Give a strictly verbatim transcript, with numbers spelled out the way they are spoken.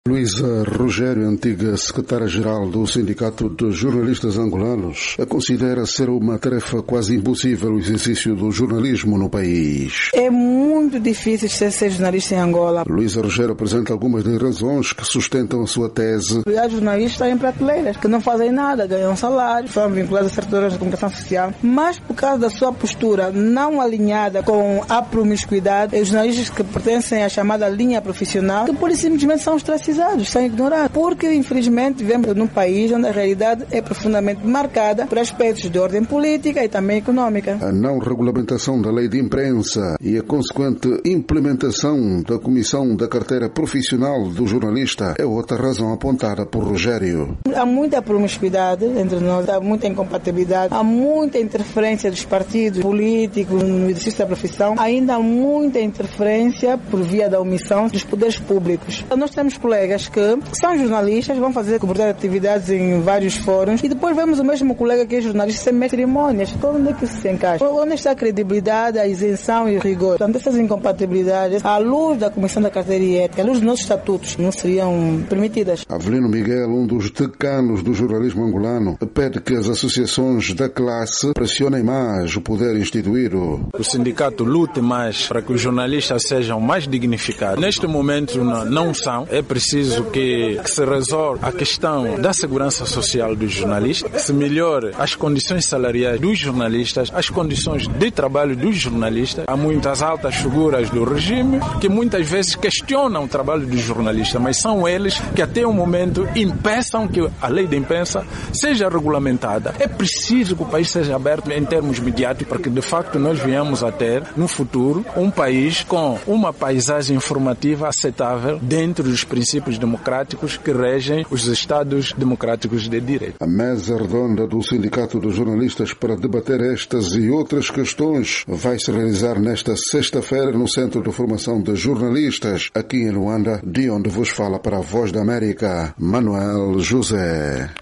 Luísa Rogério, antiga secretária-geral do Sindicato de Jornalistas Angolanos, considera ser uma tarefa quase impossível o exercício do jornalismo no país. É muito difícil ser, ser jornalista em Angola. Luísa Rogério apresenta algumas das razões que sustentam a sua tese. Há jornalistas em prateleiras que não fazem nada, ganham salário, são vinculados a setores de comunicação social, mas por causa da sua postura não alinhada com a promiscuidade, os jornalistas que pertencem à chamada linha profissional, que por simplesmente são ostracizados, são ignorados, porque infelizmente vivemos num país onde a realidade é profundamente marcada por aspectos de ordem política e também econômica. A não regulamentação da lei de imprensa e a consequente implementação da Comissão da Carteira Profissional do Jornalista é outra razão apontada por Rogério. Há muita promiscuidade entre nós, há muita incompatibilidade, há muita interferência dos partidos políticos no exercício da profissão, ainda há muita interferência por via da omissão dos poderes públicos. Nós temos colegas que são jornalistas, vão fazer cobertura de atividades em vários fóruns e depois vemos o mesmo colega que é jornalista sem cerimônias. Então, onde é que isso se encaixa? Onde está a credibilidade, a isenção e o rigor? Portanto, essas incompatibilidades, à luz da Comissão da Carteira e Ética, à luz dos nossos estatutos, não seriam permitidas. Avelino Miguel, um dos decanos do jornalismo angolano, pede que as associações da classe pressionem mais o poder instituído. O sindicato lute mais para que os jornalistas sejam mais dignificados. Neste momento não são. É preciso que, que se resolva a questão da segurança social dos jornalistas, que se melhore as condições salariais dos jornalistas, as condições de trabalho dos jornalistas. Há muitas altas figuras do regime que muitas vezes questionam o trabalho dos jornalistas, mas são eles que até o momento impeçam que a lei da imprensa seja regulamentada. É preciso que o país seja aberto em termos midiáticos para que de facto nós venhamos a ter no futuro um país com uma paisagem informativa aceitável dentro dos princípios democráticos que regem os Estados democráticos de direito. A mesa redonda do Sindicato de Jornalistas para debater estas e outras questões vai se realizar nesta sexta-feira no Centro de Formação de Jornalistas, aqui em Luanda, de onde vos fala para a Voz da América, Manuel José.